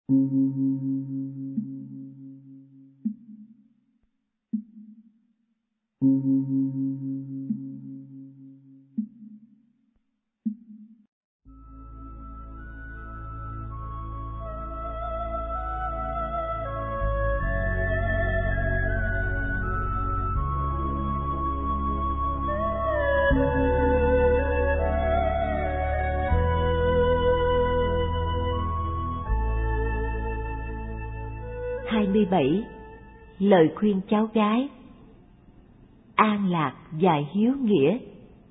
27. Lời khuyên cháu gái. An lạc và hiếu nghĩa.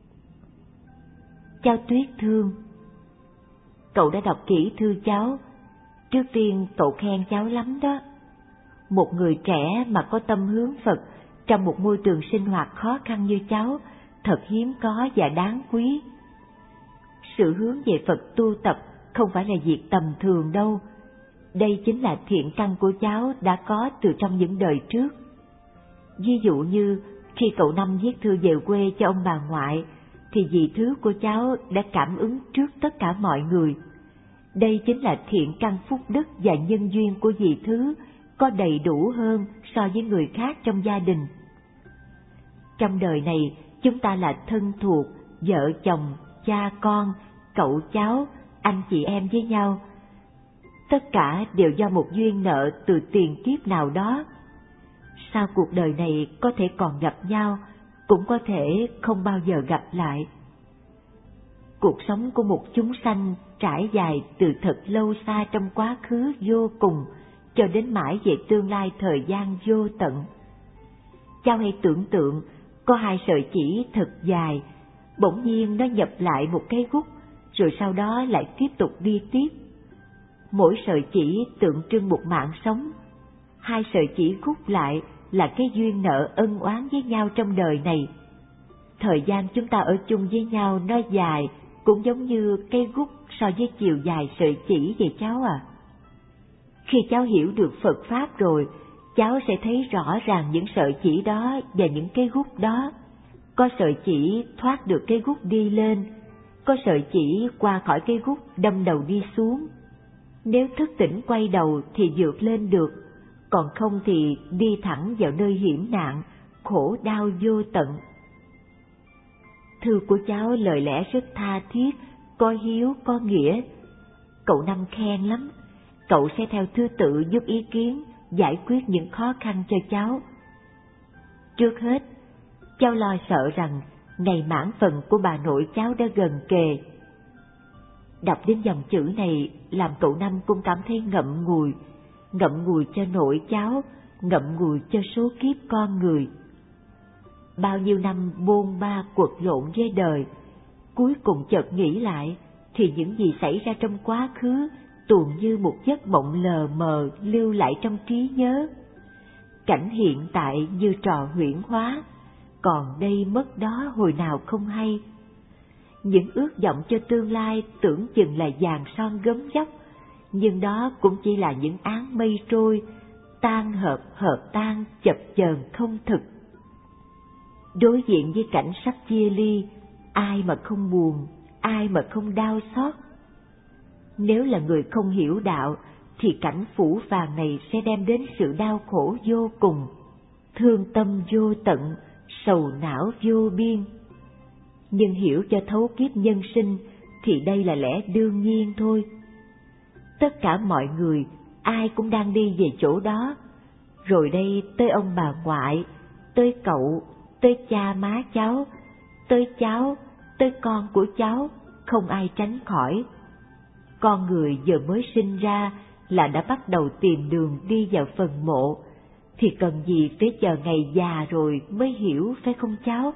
Cháu Tuyết thương, cậu đã đọc kỹ thư cháu. Trước tiên cậu khen cháu lắm đó. Một người trẻ mà có tâm hướng Phật trong một môi trường sinh hoạt khó khăn như cháu thật hiếm có và đáng quý. Sự hướng về Phật tu tập không phải là việc tầm thường đâu. Đây chính là thiện căn của cháu đã có từ trong những đời trước. Ví dụ như khi cậu Năm viết thư về quê cho ông bà ngoại, thì dì Thứ của cháu đã cảm ứng trước tất cả mọi người. Đây chính là thiện căn phúc đức và nhân duyên của dì Thứ có đầy đủ hơn so với người khác trong gia đình. Trong đời này, chúng ta là thân thuộc, vợ chồng, cha con, cậu cháu, anh chị em với nhau. Tất cả đều do một duyên nợ từ tiền kiếp nào đó. Sau cuộc đời này có thể còn gặp nhau, cũng có thể không bao giờ gặp lại. Cuộc sống của một chúng sanh trải dài từ thật lâu xa trong quá khứ vô cùng cho đến mãi về tương lai thời gian vô tận. Cháu hãy tưởng tượng có hai sợi chỉ thật dài, bỗng nhiên nó nhập lại một cái gút, rồi sau đó lại tiếp tục đi tiếp. Mỗi sợi chỉ tượng trưng một mạng sống. Hai sợi chỉ gút lại là cái duyên nợ ân oán với nhau trong đời này. Thời gian chúng ta ở chung với nhau nó dài, cũng giống như cây gút so với chiều dài sợi chỉ vậy cháu à. Khi cháu hiểu được Phật Pháp rồi, cháu sẽ thấy rõ ràng những sợi chỉ đó và những cái gút đó. Có sợi chỉ thoát được cái gút đi lên, có sợi chỉ qua khỏi cái gút đâm đầu đi xuống. Nếu thức tỉnh quay đầu thì vượt lên được, còn không thì đi thẳng vào nơi hiểm nạn, khổ đau vô tận. Thư của cháu lời lẽ rất tha thiết, có hiếu, có nghĩa. Cậu Năm khen lắm. Cậu sẽ theo thứ tự giúp ý kiến, giải quyết những khó khăn cho cháu. Trước hết, cháu lo sợ rằng ngày mãn phần của bà nội cháu đã gần kề. Đọc đến dòng chữ này làm cậu Năm cũng cảm thấy ngậm ngùi cho nội cháu, ngậm ngùi cho số kiếp con người. Bao nhiêu năm bôn ba quật lộn với đời, cuối cùng chợt nghĩ lại thì những gì xảy ra trong quá khứ tuồn như một giấc mộng lờ mờ lưu lại trong trí nhớ. Cảnh hiện tại như trò huyễn hóa, còn đây mất đó hồi nào không hay. Những ước vọng cho tương lai tưởng chừng là vàng son gấm vóc, nhưng đó cũng chỉ là những áng mây trôi, tan hợp hợp tan, chập chờn không thực. Đối diện với cảnh sắp chia ly, ai mà không buồn, ai mà không đau xót. Nếu là người không hiểu đạo, thì cảnh phủ vàng này sẽ đem đến sự đau khổ vô cùng, thương tâm vô tận, sầu não vô biên. Nhưng hiểu cho thấu kiếp nhân sinh thì đây là lẽ đương nhiên thôi. Tất cả mọi người, ai cũng đang đi về chỗ đó. Rồi đây tới ông bà ngoại, tới cậu, tới cha má cháu, tới cháu, tới con của cháu, không ai tránh khỏi. Con người vừa mới sinh ra là đã bắt đầu tìm đường đi vào phần mộ, thì cần gì phải chờ ngày già rồi mới hiểu, phải không cháu?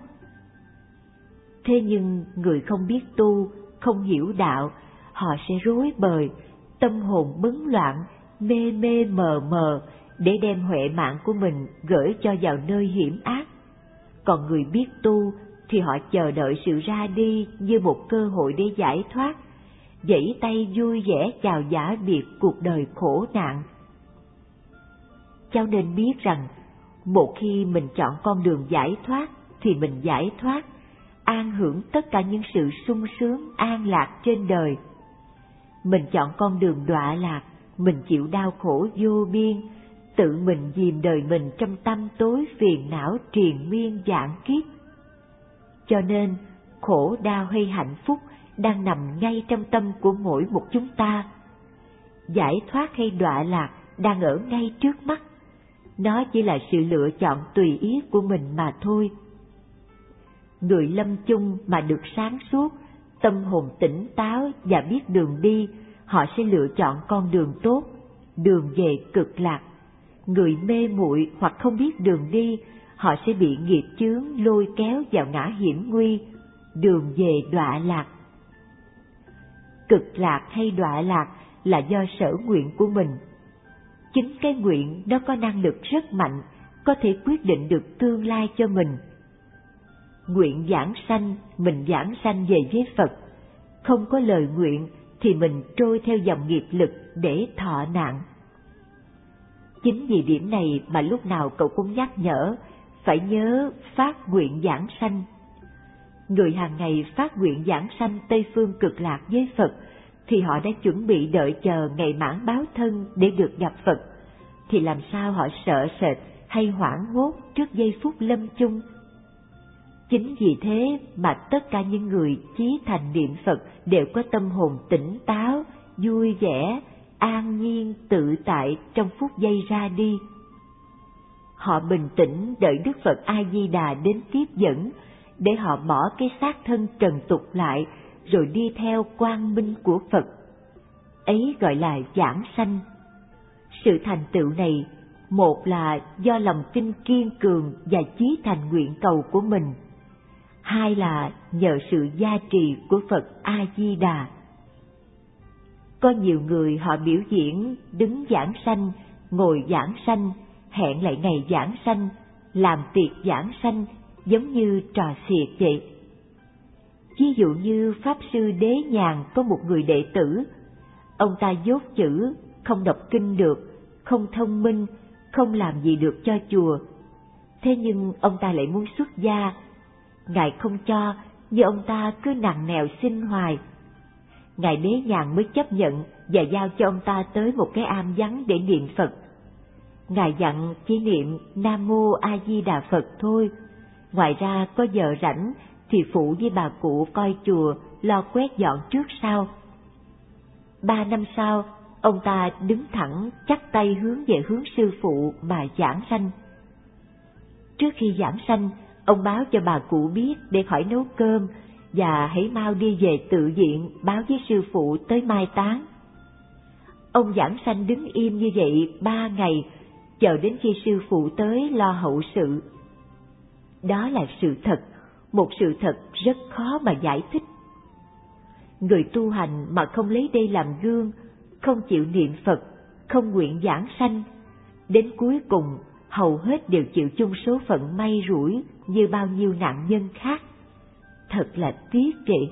Thế nhưng người không biết tu, không hiểu đạo, họ sẽ rối bời, tâm hồn bấn loạn, mê mê mờ mờ, để đem huệ mạng của mình gửi cho vào nơi hiểm ác. Còn người biết tu thì họ chờ đợi sự ra đi như một cơ hội để giải thoát, vẫy tay vui vẻ chào giả biệt cuộc đời khổ nạn. Cháu nên biết rằng, một khi mình chọn con đường giải thoát thì mình giải thoát, an hưởng tất cả những sự sung sướng an lạc trên đời. Mình chọn con đường đọa lạc, mình chịu đau khổ vô biên, tự mình dìm đời mình trong tăm tối phiền não triền miên vạn kiếp. Cho nên, khổ đau hay hạnh phúc đang nằm ngay trong tâm của mỗi một chúng ta. Giải thoát hay đọa lạc đang ở ngay trước mắt. Nó chỉ là sự lựa chọn tùy ý của mình mà thôi. Người lâm chung mà được sáng suốt, tâm hồn tỉnh táo và biết đường đi, họ sẽ lựa chọn con đường tốt, đường về cực lạc. Người mê muội hoặc không biết đường đi, họ sẽ bị nghiệp chướng lôi kéo vào ngã hiểm nguy, đường về đọa lạc. Cực lạc hay đọa lạc là do sở nguyện của mình. Chính cái nguyện đó có năng lực rất mạnh, có thể quyết định được tương lai cho mình. Nguyện giảng sanh, mình giảng sanh về với Phật. Không có lời nguyện thì mình trôi theo dòng nghiệp lực để thọ nạn. Chính vì điểm này mà lúc nào cậu cũng nhắc nhở, phải nhớ phát nguyện giảng sanh. Người hàng ngày phát nguyện giảng sanh Tây Phương Cực Lạc với Phật, thì họ đã chuẩn bị đợi chờ ngày mãn báo thân để được gặp Phật, thì làm sao họ sợ sệt hay hoảng hốt trước giây phút lâm chung. Chính vì thế mà tất cả những người chí thành niệm Phật đều có tâm hồn tỉnh táo, vui vẻ, an nhiên, tự tại trong phút giây ra đi. Họ bình tĩnh đợi Đức Phật A-di-đà đến tiếp dẫn, để họ bỏ cái xác thân trần tục lại, rồi đi theo quang minh của Phật. Ấy gọi là giảng sanh. Sự thành tựu này, một là do lòng tin kiên cường và chí thành nguyện cầu của mình, hai là nhờ sự gia trì của Phật A-di-đà. Có nhiều người họ biểu diễn đứng giảng sanh, ngồi giảng sanh, hẹn lại ngày giảng sanh, làm tiệc giảng sanh, giống như trò xiết vậy. Ví dụ như Pháp Sư Đế Nhàn có một người đệ tử, ông ta dốt chữ, không đọc kinh được, không thông minh, không làm gì được cho chùa. Thế nhưng ông ta lại muốn xuất gia. Ngài không cho, nhưng ông ta cứ nằng nèo xin hoài. Ngài Đế Nhàn mới chấp nhận và giao cho ông ta tới một cái am vắng để niệm Phật. Ngài dặn chỉ niệm Nam Mô A Di Đà Phật thôi. Ngoài ra có giờ rảnh thì phụ với bà cụ coi chùa, lo quét dọn trước sau. 3 năm sau, ông ta đứng thẳng chắp tay hướng về hướng sư phụ mà giảng sanh. Trước khi giảng sanh, ông báo cho bà cụ biết để khỏi nấu cơm, và hãy mau đi về tự viện báo với sư phụ tới mai táng. Ông giảng sanh đứng im như vậy 3 ngày, chờ đến khi sư phụ tới lo hậu sự. Đó là sự thật, một sự thật rất khó mà giải thích. Người tu hành mà không lấy đây làm gương, không chịu niệm Phật, không nguyện giảng sanh, đến cuối cùng hầu hết đều chịu chung số phận may rủi như bao nhiêu nạn nhân khác. Thật là tiếc vậy.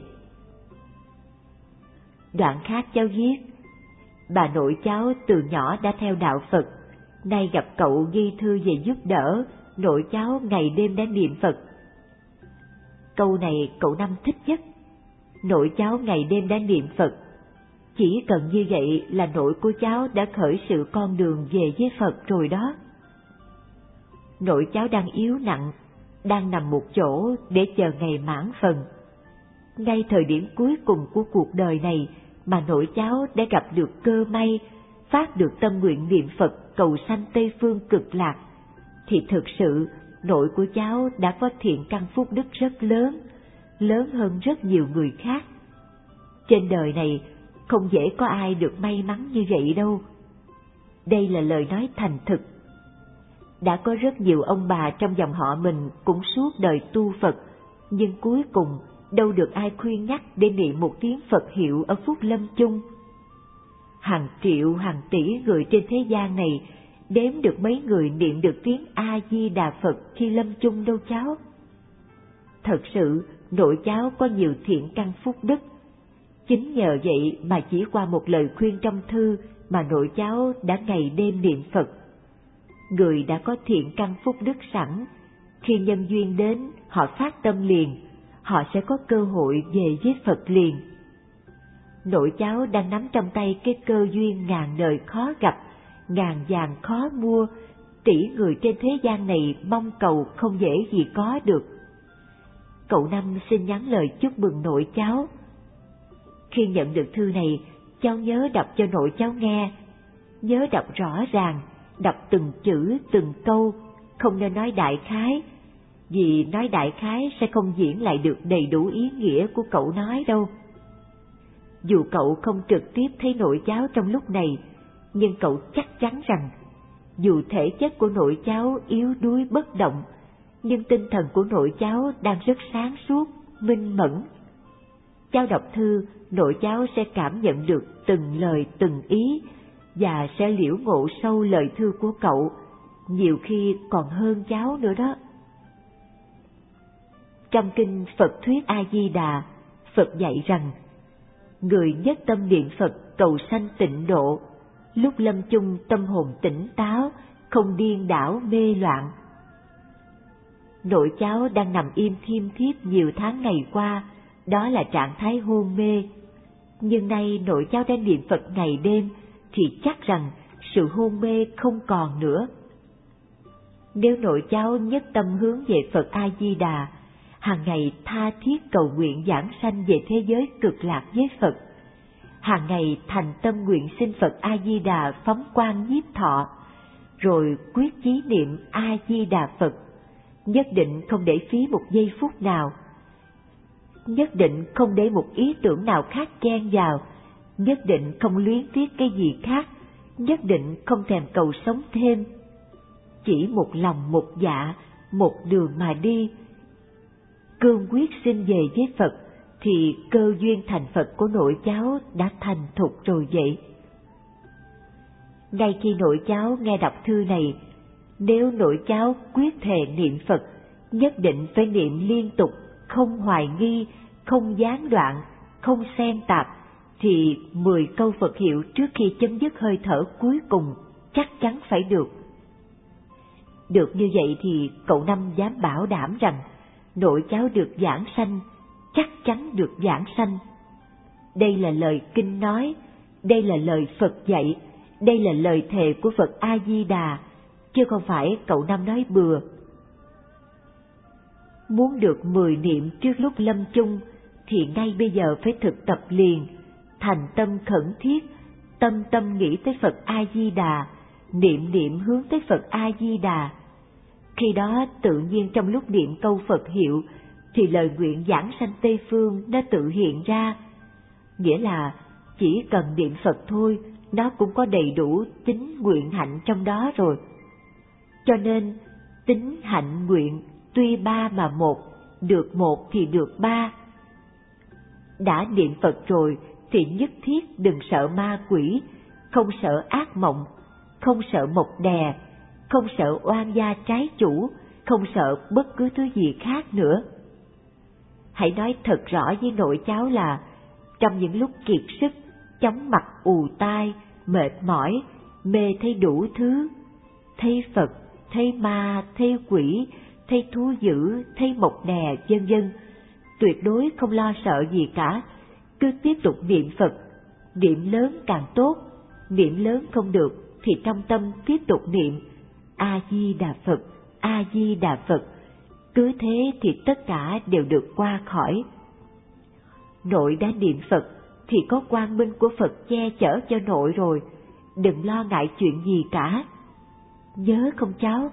Đoạn khác cháu viết, bà nội cháu từ nhỏ đã theo đạo Phật, nay gặp cậu ghi thư về giúp đỡ, nội cháu ngày đêm đã niệm Phật. Câu này cậu Năm thích nhất. Nội cháu ngày đêm đã niệm Phật. Chỉ cần như vậy là nội của cháu đã khởi sự con đường về với Phật rồi đó. Nội cháu đang yếu nặng, đang nằm một chỗ để chờ ngày mãn phần. Ngay thời điểm cuối cùng của cuộc đời này mà nội cháu đã gặp được cơ may, phát được tâm nguyện niệm Phật cầu sanh Tây Phương Cực Lạc, thì thực sự nội của cháu đã có thiện căn phúc đức rất lớn, lớn hơn rất nhiều người khác. Trên đời này không dễ có ai được may mắn như vậy đâu. Đây là lời nói thành thực. Đã có rất nhiều ông bà trong dòng họ mình cũng suốt đời tu Phật, nhưng cuối cùng đâu được ai khuyên nhắc để niệm một tiếng Phật hiệu ở phút lâm chung. Hàng triệu hàng tỷ người trên thế gian này, đếm được mấy người niệm được tiếng A Di Đà Phật khi lâm chung đâu cháu. Thật sự nội cháu có nhiều thiện căn phúc đức. Chính nhờ vậy mà chỉ qua một lời khuyên trong thư mà nội cháu đã ngày đêm niệm Phật. Người đã có thiện căn phúc đức sẵn, khi nhân duyên đến họ phát tâm liền, họ sẽ có cơ hội về với Phật liền. nội cháu đang nắm trong tay cái cơ duyên ngàn đời khó gặp, ngàn vàng khó mua, tỷ người trên thế gian này mong cầu không dễ gì có được. Cậu Năm xin nhắn lời chúc mừng nội cháu. Khi nhận được thư này, cháu nhớ đọc cho nội cháu nghe, nhớ đọc rõ ràng, đọc từng chữ từng câu, không nên nói đại khái, vì nói đại khái sẽ không diễn lại được đầy đủ ý nghĩa của cậu nói đâu. Dù cậu không trực tiếp thấy nội cháu trong lúc này, nhưng cậu chắc chắn rằng dù thể chất của nội cháu yếu đuối bất động, nhưng tinh thần của nội cháu đang rất sáng suốt, minh mẫn. Cháu đọc thư, nội cháu sẽ cảm nhận được từng lời từng ý và sẽ liễu ngộ sâu lời thư của cậu, nhiều khi còn hơn cháu nữa đó. Trong kinh Phật Thuyết A-di-đà, Phật dạy rằng, người nhất tâm niệm Phật cầu sanh tịnh độ, lúc lâm chung tâm hồn tỉnh táo, không điên đảo mê loạn. Nội cháu đang nằm im thiêm thiếp nhiều tháng ngày qua, đó là trạng thái hôn mê. Nhưng nay nội cháu đang niệm Phật ngày đêm, thì chắc rằng sự hôn mê không còn nữa. Nếu nội cháu nhất tâm hướng về Phật A-di-đà, hàng ngày tha thiết cầu nguyện giảng sanh về thế giới cực lạc với Phật, hàng ngày thành tâm nguyện xin Phật A-di-đà phóng quang nhiếp thọ, rồi quyết chí niệm A-di-đà Phật, nhất định không để phí một giây phút nào, nhất định không để một ý tưởng nào khác chen vào, nhất định không luyến tiếc cái gì khác, nhất định không thèm cầu sống thêm. Chỉ một lòng một dạ, một đường mà đi, cương quyết xin về với Phật, thì cơ duyên thành Phật của nội cháu đã thành thục rồi vậy. Ngay khi nội cháu nghe đọc thư này, nếu nội cháu quyết thề niệm Phật, nhất định phải niệm liên tục, không hoài nghi, không gián đoạn, không xen tạp, thì 10 câu Phật hiệu trước khi chấm dứt hơi thở cuối cùng chắc chắn phải được. Được như vậy thì cậu Năm dám bảo đảm rằng nội cháu được giảng sanh, chắc chắn được giảng sanh. Đây là lời kinh nói, đây là lời Phật dạy, đây là lời thề của Phật A-di-đà, chứ không phải cậu Năm nói bừa. Muốn được 10 niệm trước lúc lâm chung thì ngay bây giờ phải thực tập liền, thành tâm khẩn thiết, tâm tâm nghĩ tới Phật A-di-đà, niệm niệm hướng tới Phật A-di-đà. Khi đó tự nhiên trong lúc niệm câu Phật hiệu thì lời nguyện giảng sanh Tây Phương nó tự hiện ra. Nghĩa là chỉ cần niệm Phật thôi, nó cũng có đầy đủ tính nguyện hạnh trong đó rồi. Cho nên tính hạnh nguyện tuy ba mà một, được một thì được ba. Đã niệm Phật rồi thì nhất thiết đừng sợ ma quỷ, không sợ ác mộng, không sợ mộc đè, không sợ oan gia trái chủ, không sợ bất cứ thứ gì khác nữa. Hãy nói thật rõ với nội cháu là trong những lúc kiệt sức, chóng mặt ù tai, mệt mỏi, mê thấy đủ thứ, thấy Phật, thấy ma, thấy quỷ, thấy thú dữ, thấy mộc đè, vân vân, tuyệt đối không lo sợ gì cả, cứ tiếp tục niệm Phật, niệm lớn càng tốt, niệm lớn không được thì trong tâm tiếp tục niệm A-di-đà Phật, A-di-đà Phật, cứ thế thì tất cả đều được qua khỏi. Nội đã niệm Phật thì có quang minh của Phật che chở cho nội rồi, đừng lo ngại chuyện gì cả. Nhớ không cháu?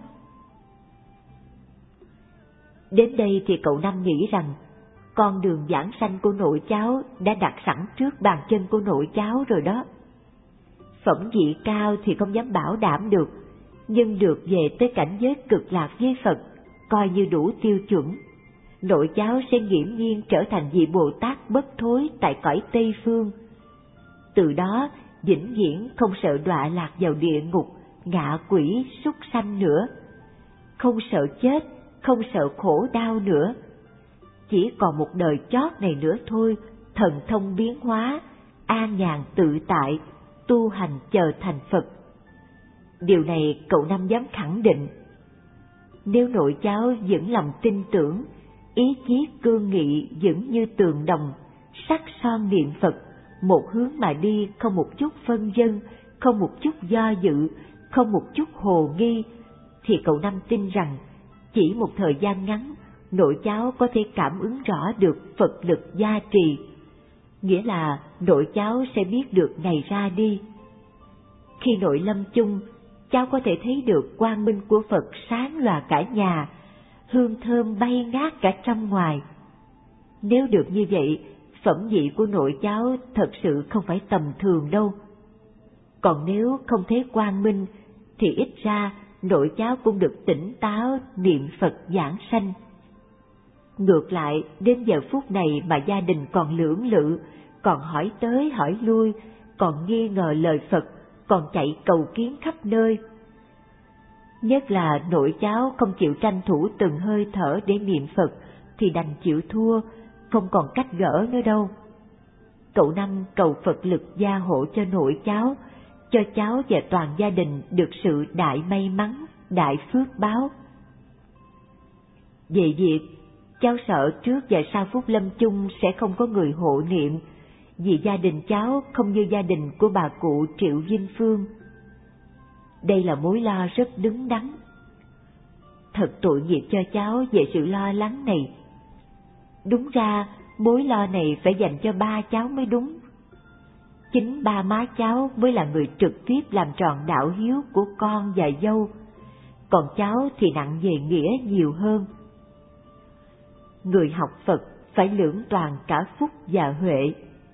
Đến đây thì cậu Năm nghĩ rằng con đường giảng sanh của nội cháu đã đặt sẵn trước bàn chân của nội cháu rồi đó. Phẩm vị cao thì không dám bảo đảm được, nhưng được về tới cảnh giới cực lạc với Phật coi như đủ tiêu chuẩn. Nội cháu sẽ nghiễm nhiên trở thành vị Bồ Tát bất thối tại cõi Tây Phương. Từ đó vĩnh viễn không sợ đọa lạc vào địa ngục, ngạ quỷ, súc sanh nữa, không sợ chết, không sợ khổ đau nữa. Chỉ còn một đời chót này nữa thôi, thần thông biến hóa, an nhàn tự tại, tu hành chờ thành Phật. Điều này cậu Năm dám khẳng định. Nếu nội cháu vững lòng tin tưởng, ý chí cương nghị vững như tường đồng, sắc son niệm Phật, một hướng mà đi, không một chút phân vân, không một chút do dự, không một chút hồ nghi, thì cậu Năm tin rằng chỉ một thời gian ngắn, nội cháu có thể cảm ứng rõ được Phật lực gia trì, nghĩa là nội cháu sẽ biết được ngày ra đi. Khi nội lâm chung, cháu có thể thấy được quang minh của Phật sáng lòa cả nhà, hương thơm bay ngát cả trong ngoài. Nếu được như vậy, phẩm vị của nội cháu thật sự không phải tầm thường đâu. Còn nếu không thấy quang minh, thì ít ra nội cháu cũng được tỉnh táo niệm Phật giảng sanh. Ngược lại, đến giờ phút này mà gia đình còn lưỡng lự, còn hỏi tới hỏi lui, còn nghi ngờ lời Phật, còn chạy cầu kiến khắp nơi. Nhất là nội cháu không chịu tranh thủ từng hơi thở để niệm Phật, thì đành chịu thua, không còn cách gỡ nữa đâu. Cậu Năm cầu Phật lực gia hộ cho nội cháu, cho cháu và toàn gia đình được sự đại may mắn, đại phước báo. Về việc cháu sợ trước và sau phút lâm chung sẽ không có người hộ niệm, vì gia đình cháu không như gia đình của bà cụ Triệu Vinh Phương. Đây là mối lo rất đứng đắn. Thật tội nghiệp cho cháu về sự lo lắng này. Đúng ra mối lo này phải dành cho ba cháu mới đúng. Chính ba má cháu mới là người trực tiếp làm tròn đạo hiếu của con và dâu, còn cháu thì nặng về nghĩa nhiều hơn. Người học Phật phải lưỡng toàn cả phúc và huệ.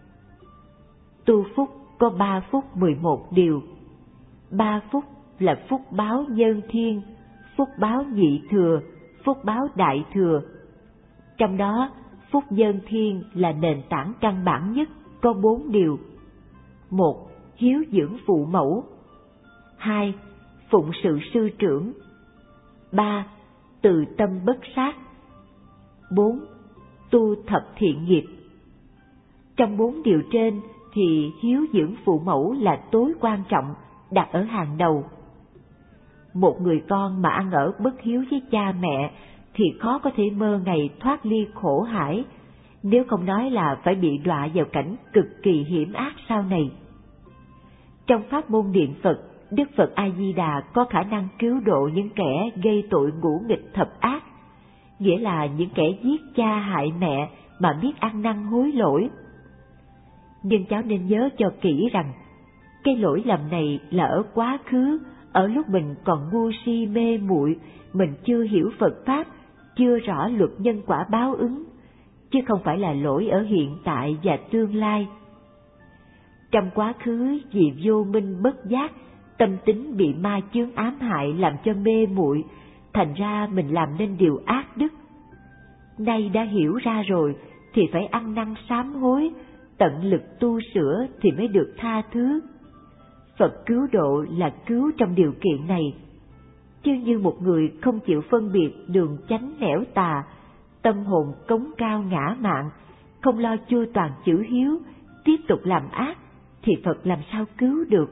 Tu phúc có 3 phúc 11 điều. 3 phúc là phúc báo nhân thiên, phúc báo nhị thừa, phúc báo đại thừa. Trong đó, phúc nhân thiên là nền tảng căn bản nhất, có 4 điều. 1. Hiếu dưỡng phụ mẫu. 2. Phụng sự sư trưởng. 3. Từ tâm bất sát. 4. Tu thập thiện nghiệp. Trong 4 điều trên thì hiếu dưỡng phụ mẫu là tối quan trọng, đặt ở hàng đầu. Một người con mà ăn ở bất hiếu với cha mẹ thì khó có thể mơ ngày thoát ly khổ hải, nếu không nói là phải bị đọa vào cảnh cực kỳ hiểm ác sau này. Trong pháp môn niệm Phật, Đức Phật A Di Đà có khả năng cứu độ những kẻ gây tội ngũ nghịch thập ác, nghĩa là những kẻ giết cha hại mẹ mà biết ăn năn hối lỗi. Nhưng cháu nên nhớ cho kỹ rằng, cái lỗi lầm này là ở quá khứ, ở lúc mình còn ngu si mê muội, mình chưa hiểu Phật Pháp, chưa rõ luật nhân quả báo ứng, chứ không phải là lỗi ở hiện tại và tương lai. Trong quá khứ vì vô minh bất giác, tâm tính bị ma chướng ám hại làm cho mê muội, thành ra mình làm nên điều ác đức. Nay đã hiểu ra rồi thì phải ăn năn sám hối, tận lực tu sửa thì mới được tha thứ. Phật cứu độ là cứu trong điều kiện này. Chứ như một người không chịu phân biệt đường chánh nẻo tà, tâm hồn cống cao ngã mạn, không lo chu toàn chữ hiếu, tiếp tục làm ác, thì Phật làm sao cứu được.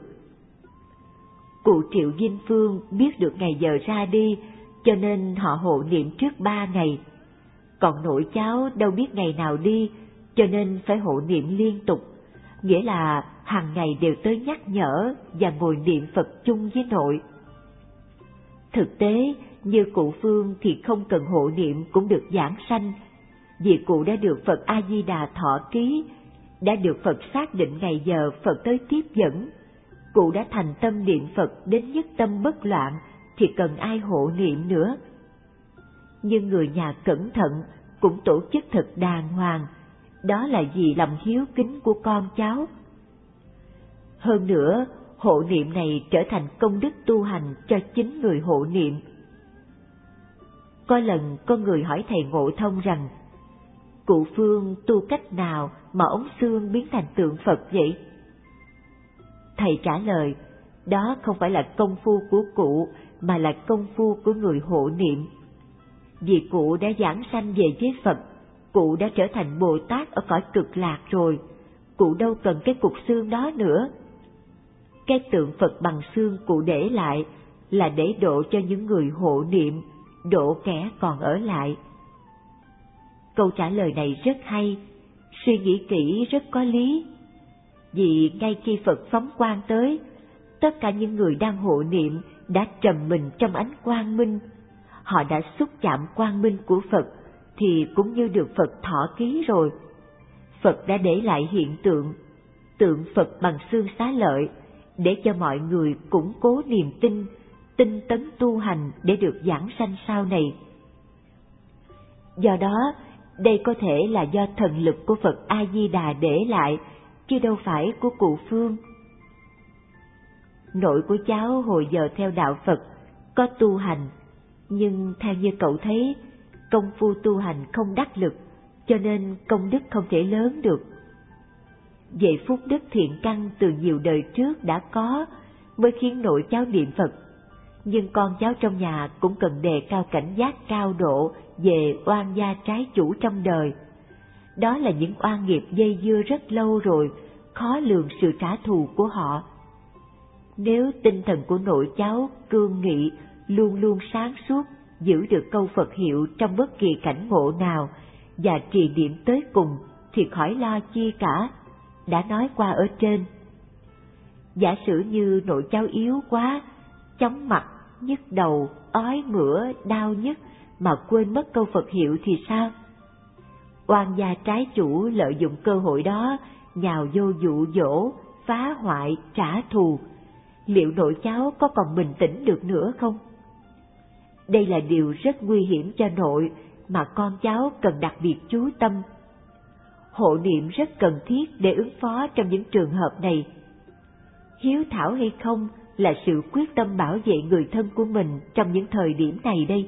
Cụ Triệu Vinh Phương biết được ngày giờ ra đi, cho nên họ hộ niệm trước 3 ngày. Còn nội cháu đâu biết ngày nào đi, cho nên phải hộ niệm liên tục, nghĩa là hàng ngày đều tới nhắc nhở và ngồi niệm Phật chung với nội. Thực tế, như cụ Phương thì không cần hộ niệm cũng được giảng sanh, vì cụ đã được Phật A Di Đà thọ ký, đã được Phật xác định ngày giờ Phật tới tiếp dẫn. Cụ đã thành tâm niệm Phật đến nhất tâm bất loạn, thì cần ai hộ niệm nữa. Nhưng người nhà cẩn thận cũng tổ chức thật đàng hoàng, đó là vì lòng hiếu kính của con cháu. Hơn nữa, hộ niệm này trở thành công đức tu hành cho chính người hộ niệm. Có lần có người hỏi thầy Ngộ Thông rằng, cụ Phương tu cách nào mà ống xương biến thành tượng Phật vậy? Thầy trả lời, đó không phải là công phu của cụ, mà là công phu của người hộ niệm. Vì cụ đã giảng sanh về với Phật, cụ đã trở thành Bồ Tát ở cõi cực lạc rồi, cụ đâu cần cái cục xương đó nữa. Cái tượng Phật bằng xương cụ để lại là để độ cho những người hộ niệm, độ kẻ còn ở lại. Câu trả lời này rất hay, suy nghĩ kỹ rất có lý. vì ngay khi Phật phóng quang tới, tất cả những người đang hộ niệm đã trầm mình trong ánh quang minh. Họ đã xúc chạm quang minh của Phật thì cũng như được Phật thọ ký rồi. Phật đã để lại hiện tượng Phật bằng xương xá lợi để cho mọi người củng cố niềm tin, tinh tấn tu hành để được giảng sanh sau này. Do đó, đây có thể là do thần lực của Phật A Di Đà để lại, chứ đâu phải của cụ Phương. Nội của cháu hồi giờ theo đạo Phật có tu hành, nhưng theo như cậu thấy, công phu tu hành không đắc lực, cho nên công đức không thể lớn được. Vậy phúc đức thiện căn từ nhiều đời trước đã có mới khiến nội cháu niệm Phật, nhưng con cháu trong nhà cũng cần đề cao cảnh giác cao độ về oan gia trái chủ trong đời. Đó là những oan nghiệp dây dưa rất lâu rồi, khó lường sự trả thù của họ. Nếu tinh thần của nội cháu cương nghị, luôn luôn sáng suốt, giữ được câu Phật hiệu trong bất kỳ cảnh ngộ nào và trì niệm tới cùng thì khỏi lo chi cả, đã nói qua ở trên. Giả sử như nội cháu yếu quá, chóng mặt, nhức đầu, ói mửa, đau nhức mà quên mất câu Phật hiệu thì sao? Oan gia trái chủ lợi dụng cơ hội đó nhào vô dụ dỗ, phá hoại, trả thù. Liệu nội cháu có còn bình tĩnh được nữa không? Đây là điều rất nguy hiểm cho nội mà con cháu cần đặc biệt chú tâm. Hộ niệm rất cần thiết để ứng phó trong những trường hợp này. Hiếu thảo hay không là sự quyết tâm bảo vệ người thân của mình trong những thời điểm này đây.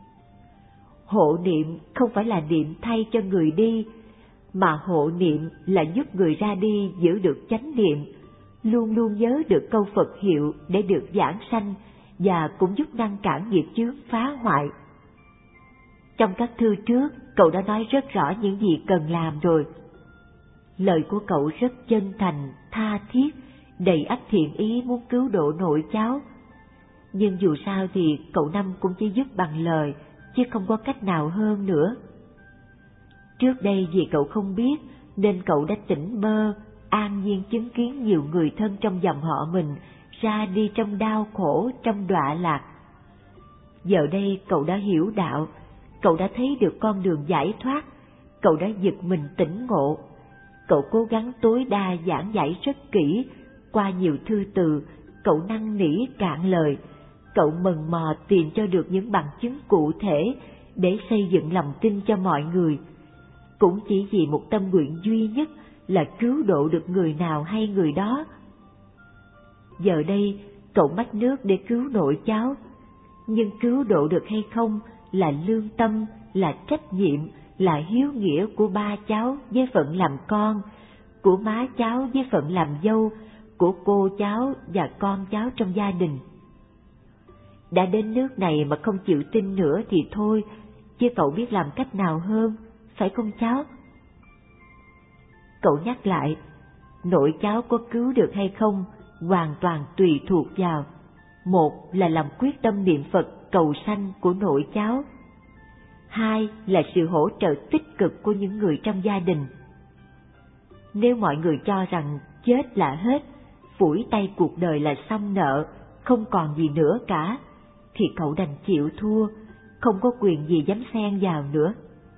Hộ niệm không phải là niệm thay cho người đi, mà hộ niệm là giúp người ra đi giữ được chánh niệm, luôn luôn nhớ được câu Phật hiệu để được giảng sanh và cũng giúp ngăn cản nghiệp chướng phá hoại. Trong các thư trước, cậu đã nói rất rõ những gì cần làm rồi. Lời của cậu rất chân thành, tha thiết, đầy ắp thiện ý muốn cứu độ nội cháu. Nhưng dù sao thì cậu Năm cũng chỉ giúp bằng lời, chứ không có cách nào hơn nữa. Trước đây vì cậu không biết nên cậu đã tỉnh bơ, an nhiên chứng kiến nhiều người thân trong dòng họ mình ra đi trong đau khổ, trong đọa lạc. Giờ đây cậu đã hiểu đạo, cậu đã thấy được con đường giải thoát, cậu đã giật mình tỉnh ngộ. Cậu cố gắng tối đa giảng giải rất kỹ, qua nhiều thư từ, cậu năn nỉ cạn lời, cậu mần mò tìm cho được những bằng chứng cụ thể để xây dựng lòng tin cho mọi người. Cũng chỉ vì một tâm nguyện duy nhất là cứu độ được người nào hay người đó. Giờ đây, cậu mách nước để cứu nội cháu, nhưng cứu độ được hay không là lương tâm, là trách nhiệm, là hiếu nghĩa của ba cháu với phận làm con, của má cháu với phận làm dâu, của cô cháu và con cháu trong gia đình. Đã đến nước này mà không chịu tin nữa thì thôi, chứ cậu biết làm cách nào hơn, phải không cháu? Cậu nhắc lại, nội cháu có cứu được hay không hoàn toàn tùy thuộc vào: một là lòng quyết tâm niệm Phật cầu sanh của nội cháu, hai là sự hỗ trợ tích cực của những người trong gia đình. Nếu mọi người cho rằng chết là hết, phủi tay cuộc đời là xong nợ, không còn gì nữa cả, thì cậu đành chịu thua, không có quyền gì dám xen vào nữa.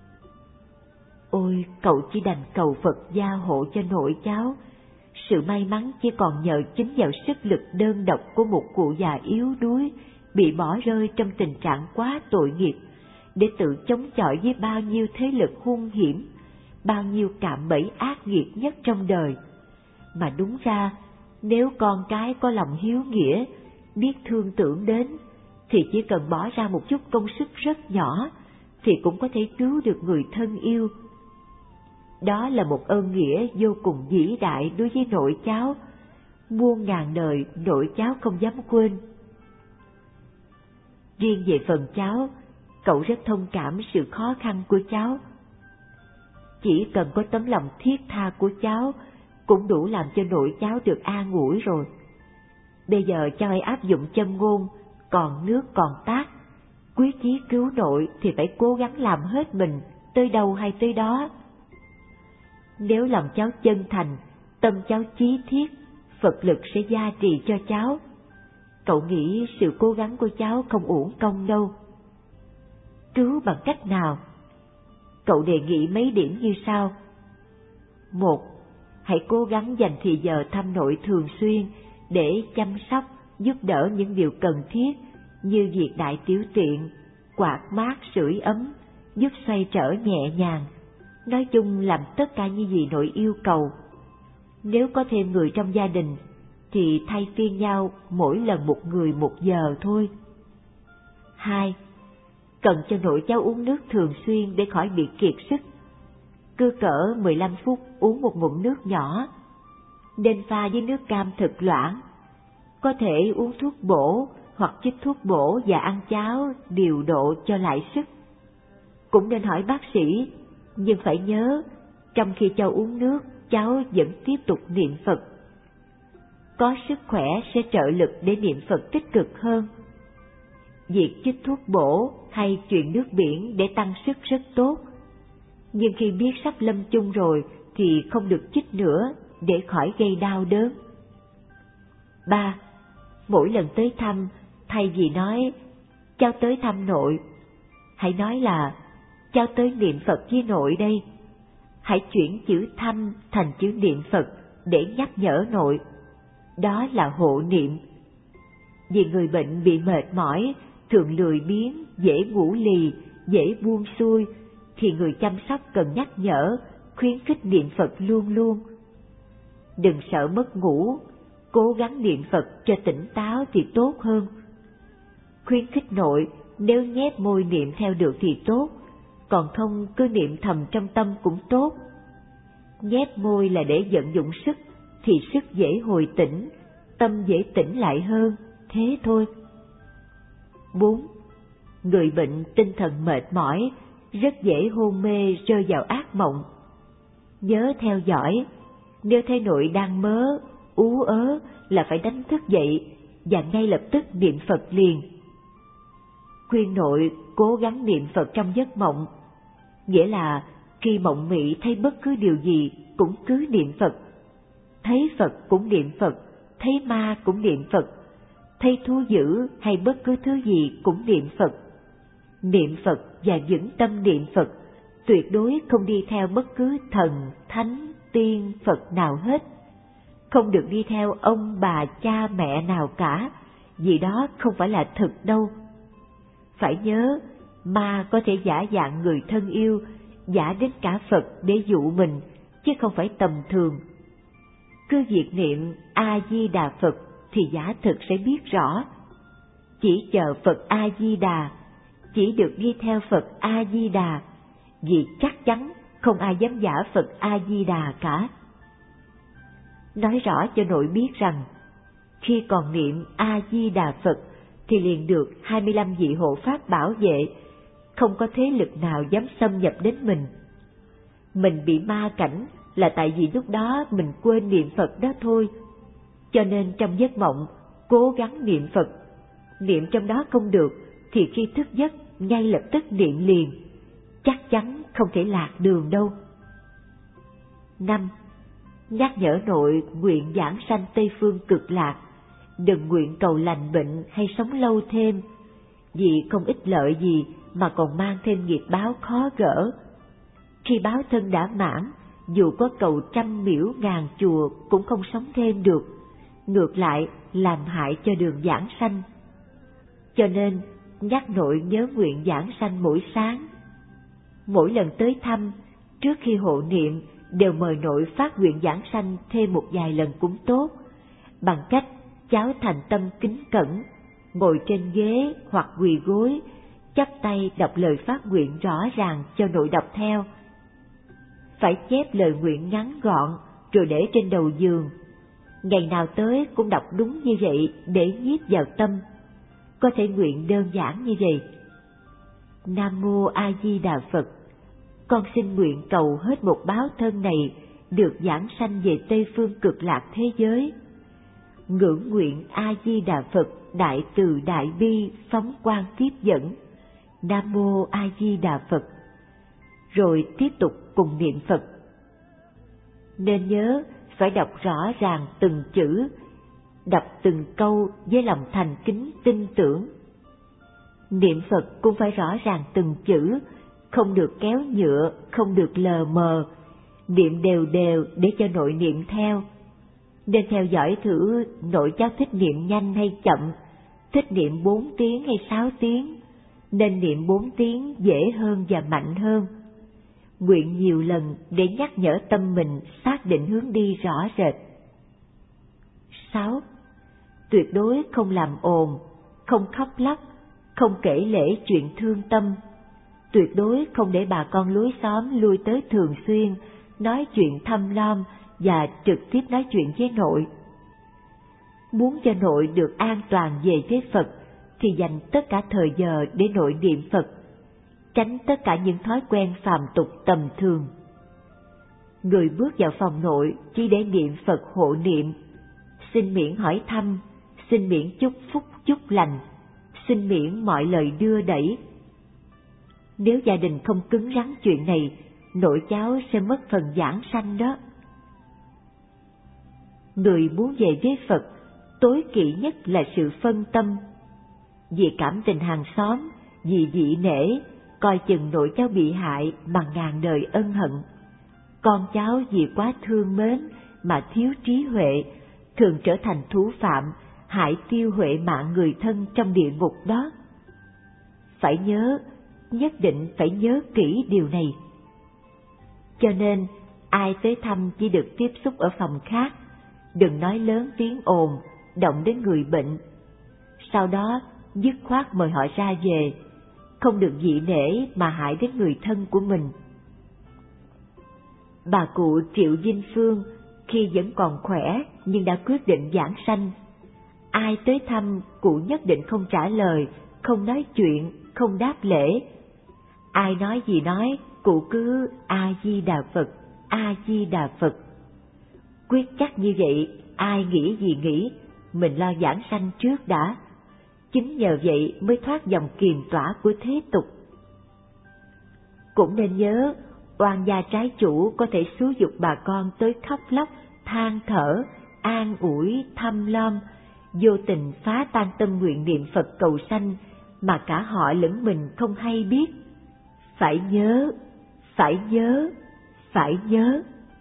Ôi, cậu chỉ đành cầu Phật gia hộ cho nội cháu. Sự may mắn chỉ còn nhờ chính vào sức lực đơn độc của một cụ già yếu đuối, bị bỏ rơi trong tình trạng quá tội nghiệp, để tự chống chọi với bao nhiêu thế lực hung hiểm, bao nhiêu cạm bẫy ác nghiệt nhất trong đời. Mà đúng ra, nếu con cái có lòng hiếu nghĩa, biết thương tưởng đến, thì chỉ cần bỏ ra một chút công sức rất nhỏ, thì cũng có thể cứu được người thân yêu. Đó là một ơn nghĩa vô cùng vĩ đại đối với nội cháu, muôn ngàn đời nội cháu không dám quên. Riêng về phần cháu, cậu rất thông cảm sự khó khăn của cháu. Chỉ cần có tấm lòng thiết tha của cháu cũng đủ làm cho nội cháu được an ủi rồi. Bây giờ cho hãy áp dụng châm ngôn còn nước còn tát, quyết chí cứu nội thì phải cố gắng làm hết mình, tới đâu hay tới đó. Nếu lòng cháu chân thành, tâm cháu chí thiết, Phật lực sẽ gia trì cho cháu. Cậu nghĩ sự cố gắng của cháu không uổng công đâu. Cứu bằng cách nào? Cậu đề nghị mấy điểm như sau. 1. Hãy cố gắng dành thì giờ thăm nội thường xuyên để chăm sóc, giúp đỡ những điều cần thiết như việc đại tiểu tiện, quạt mát sưởi ấm, giúp xoay trở nhẹ nhàng. Nói chung làm tất cả những gì nội yêu cầu. Nếu có thêm người trong gia đình thì thay phiên nhau mỗi lần một người 1 giờ thôi. 2. Cần cho nội cháu uống nước thường xuyên để khỏi bị kiệt sức. Cứ cỡ 15 phút uống một ngụm nước nhỏ, nên pha với nước cam thực loãng. Có thể uống thuốc bổ hoặc chích thuốc bổ và ăn cháo điều độ cho lại sức. Cũng nên hỏi bác sĩ, nhưng phải nhớ, trong khi cho uống nước, cháu vẫn tiếp tục niệm Phật. Có sức khỏe sẽ trợ lực để niệm Phật tích cực hơn. Việc chích thuốc bổ hay chuyển nước biển để tăng sức rất tốt, nhưng khi biết sắp lâm chung rồi thì không được chích nữa để khỏi gây đau đớn. 3. Mỗi lần tới thăm, thay vì nói cháu tới thăm nội, hãy nói là cháu tới niệm Phật với nội đây. Hãy chuyển chữ thăm thành chữ niệm Phật để nhắc nhở nội. Đó là hộ niệm. Vì người bệnh bị mệt mỏi, thường lười biếng, dễ ngủ lì, dễ buông xuôi, thì người chăm sóc cần nhắc nhở, khuyến khích niệm Phật luôn luôn. Đừng sợ mất ngủ, cố gắng niệm Phật cho tỉnh táo thì tốt hơn. Khuyến khích nội, nếu nhét môi niệm theo được thì tốt, còn không cứ niệm thầm trong tâm cũng tốt. Nhét môi là để vận dụng sức, thì sức dễ hồi tỉnh, tâm dễ tỉnh lại hơn, thế thôi. 4. Người bệnh tinh thần mệt mỏi, rất dễ hôn mê rơi vào ác mộng. Nhớ theo dõi, nếu thấy nội đang mớ, ú ớ là phải đánh thức dậy và ngay lập tức niệm Phật liền. Khuyên nội cố gắng niệm Phật trong giấc mộng, nghĩa là khi mộng mị thấy bất cứ điều gì cũng cứ niệm Phật. Thấy Phật cũng niệm Phật, thấy ma cũng niệm Phật, thấy thú dữ hay bất cứ thứ gì cũng niệm Phật. Niệm Phật và vững tâm niệm Phật, tuyệt đối không đi theo bất cứ thần, thánh, tiên, Phật nào hết. Không được đi theo ông bà cha mẹ nào cả, vì đó không phải là thực đâu. Phải nhớ, ma có thể giả dạng người thân yêu, giả đến cả Phật để dụ mình, chứ không phải tầm thường. Cứ việc niệm A-di-đà Phật thì giả thực sẽ biết rõ. Chỉ chờ Phật A-di-đà, chỉ được đi theo Phật A-di-đà, vì chắc chắn không ai dám giả Phật A-di-đà cả. Nói rõ cho nội biết rằng, khi còn niệm A-di-đà Phật thì liền được 25 vị hộ pháp bảo vệ, không có thế lực nào dám xâm nhập đến mình. Mình bị ma cảnh là tại vì lúc đó mình quên niệm Phật đó thôi. Cho nên trong giấc mộng, cố gắng niệm Phật. Niệm trong đó không được, thì khi thức giấc ngay lập tức niệm liền. Chắc chắn không thể lạc đường đâu. 5. Nhắc nhở nội nguyện giảng sanh Tây Phương Cực Lạc. Đừng nguyện cầu lành bệnh hay sống lâu thêm, vì không ích lợi gì mà còn mang thêm nghiệp báo khó gỡ. Khi báo thân đã mãn, dù có cầu 100 miễu ngàn chùa cũng không sống thêm được, ngược lại làm hại cho đường giảng sanh. Cho nên nhắc nội nhớ nguyện giảng sanh mỗi sáng. Mỗi lần tới thăm, trước khi hộ niệm đều mời nội phát nguyện giảng sanh thêm một vài lần cũng tốt, bằng cách cháu thành tâm kính cẩn, ngồi trên ghế hoặc quỳ gối, chắp tay đọc lời phát nguyện rõ ràng cho nội đọc theo. Phải chép lời nguyện ngắn gọn rồi để trên đầu giường. Ngày nào tới cũng đọc đúng như vậy để nhiếp vào tâm. Có thể nguyện đơn giản như vậy: Nam Mô A Di Đà Phật, con xin nguyện cầu hết một báo thân này được giảng sanh về Tây Phương Cực Lạc thế giới. Ngưỡng nguyện A Di Đà Phật đại từ đại bi phóng quang tiếp dẫn. Nam Mô A Di Đà Phật. Rồi tiếp tục cùng niệm Phật. Nên nhớ, phải đọc rõ ràng từng chữ, đọc từng câu với lòng thành kính tin tưởng. Niệm Phật cũng phải rõ ràng từng chữ, không được kéo nhựa, không được lờ mờ, niệm đều đều để cho nội niệm theo. Nên theo dõi thử nội cháu thích niệm nhanh hay chậm, thích niệm 4 tiếng hay 6 tiếng, nên niệm 4 tiếng dễ hơn và mạnh hơn. Nguyện nhiều lần để nhắc nhở tâm mình xác định hướng đi rõ rệt. 6. Tuyệt đối không làm ồn, không khóc lóc, không kể lể chuyện thương tâm. Tuyệt đối không để bà con lối xóm lui tới thường xuyên, nói chuyện thăm lom và trực tiếp nói chuyện với nội. Muốn cho nội được an toàn về với Phật thì dành tất cả thời giờ để nội niệm Phật, tránh tất cả những thói quen phàm tục tầm thường. Người bước vào phòng nội chỉ để niệm Phật hộ niệm, xin miễn hỏi thăm, xin miễn chúc phúc chúc lành, xin miễn mọi lời đưa đẩy. Nếu gia đình không cứng rắn chuyện này, nội cháu sẽ mất phần giảng sanh đó. Người muốn về với Phật, tối kỵ nhất là sự phân tâm. Vì cảm tình hàng xóm, vì dị nể, coi chừng nội cháu bị hại mà ngàn đời ân hận. Con cháu vì quá thương mến mà thiếu trí huệ, thường trở thành thú phạm, hại tiêu huệ mạng người thân trong địa ngục đó. Phải nhớ, nhất định phải nhớ kỹ điều này. Cho nên, ai tới thăm chỉ được tiếp xúc ở phòng khác, đừng nói lớn tiếng ồn, động đến người bệnh. Sau đó, dứt khoát mời họ ra về, không được dị nể mà hại đến người thân của mình. Bà cụ Triệu Vinh Phương khi vẫn còn khỏe nhưng đã quyết định giảng sanh. Ai tới thăm, cụ nhất định không trả lời, không nói chuyện, không đáp lễ. Ai nói gì nói, cụ cứ A-di-đà Phật, A-di-đà Phật. Quyết chắc như vậy, ai nghĩ gì nghĩ, mình lo giảng sanh trước đã. Chính nhờ vậy mới thoát dòng kiềm tỏa của thế tục. Cũng nên nhớ, oan gia trái chủ có thể xúi giục bà con tới khóc lóc, than thở, an ủi, thăm lom, vô tình phá tan tâm nguyện niệm Phật cầu sanh mà cả họ lẫn mình không hay biết. Phải nhớ, phải nhớ, phải nhớ.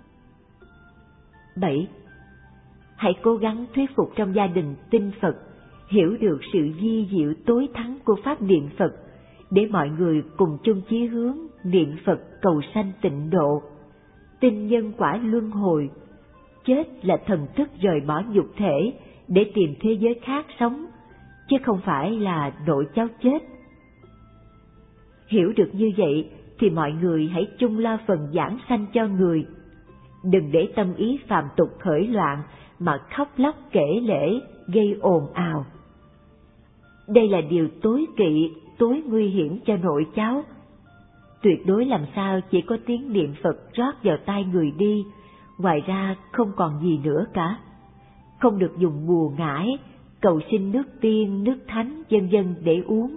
7. Hãy cố gắng thuyết phục trong gia đình tin Phật, hiểu được sự vi diệu tối thắng của pháp niệm Phật, để mọi người cùng chung chí hướng niệm Phật cầu sanh tịnh độ, tin nhân quả luân hồi. Chết là thần thức rời bỏ nhục thể để tìm thế giới khác sống, chứ không phải là nội cháu chết. Hiểu được như vậy thì mọi người hãy chung lo phần giảng sanh cho người. Đừng để tâm ý phàm tục khởi loạn mà khóc lóc kể lể, gây ồn ào. Đây là điều tối kỵ, tối nguy hiểm cho nội cháu. Tuyệt đối làm sao chỉ có tiếng niệm Phật rót vào tai người đi, ngoài ra không còn gì nữa cả. Không được dùng bùa ngải, cầu xin nước tiên, nước thánh vân vân để uống.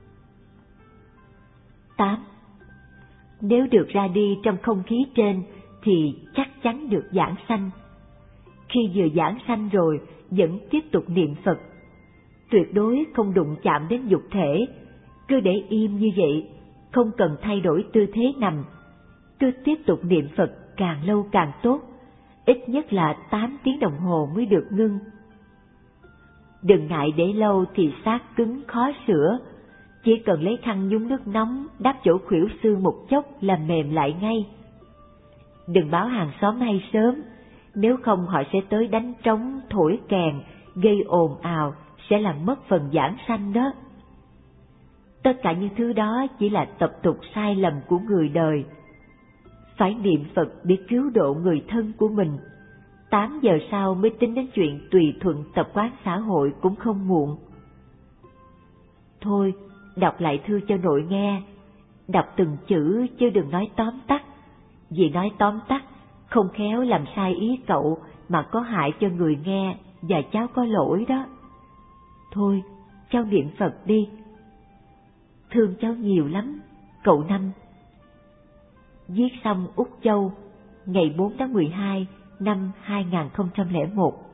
8. Nếu được ra đi trong không khí trên thì chắc chắn được giảng sanh. Khi vừa giảng sanh rồi vẫn tiếp tục niệm Phật. Tuyệt đối không đụng chạm đến dục thể, cứ để im như vậy, không cần thay đổi tư thế nằm. Cứ tiếp tục niệm Phật càng lâu càng tốt, ít nhất là 8 tiếng đồng hồ mới được ngưng. Đừng ngại để lâu thì xác cứng khó sửa, chỉ cần lấy khăn nhúng nước nóng đắp chỗ khuỷu xương một chốc là mềm lại ngay. Đừng báo hàng xóm hay sớm, nếu không họ sẽ tới đánh trống, thổi kèn, gây ồn ào, sẽ làm mất phần giảng sanh đó. Tất cả những thứ đó chỉ là tập tục sai lầm của người đời. Phải niệm Phật để cứu độ người thân của mình. 8 giờ sau mới tính đến chuyện tùy thuận tập quán xã hội cũng không muộn. Thôi, đọc lại thư cho nội nghe. Đọc từng chữ chứ đừng nói tóm tắt. Vì nói tóm tắt, không khéo làm sai ý cậu mà có hại cho người nghe và cháu có lỗi đó. Thôi, cháu niệm Phật đi. Thương cháu nhiều lắm, cậu Năm. Viết xong Úc Châu, ngày 4 tháng 12 năm 2001.